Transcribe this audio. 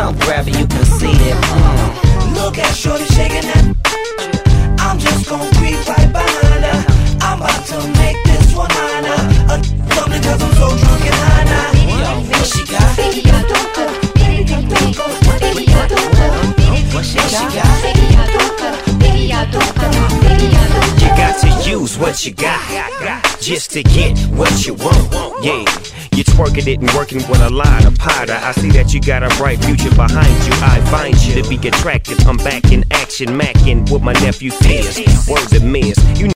come grab it, you can see it. Look at shorty shaking that. I'm just gon' creep right behind her. I'm about to make this one mine. Something cause I'm so drunk and high now. Yo, what she got? Baby, I don't go. Baby, I don't go. Baby, I don't go. What she got? Baby, I don't go. Baby, I don't go. Baby, I don't go. You got to use what you got just to get what you want. Yeah, you're twerking it and working with a lot of powder. I see that you got a bright future behind you. I find you to be attractive. I'm back in action, macking with my nephew Fizz. Word to Miz. You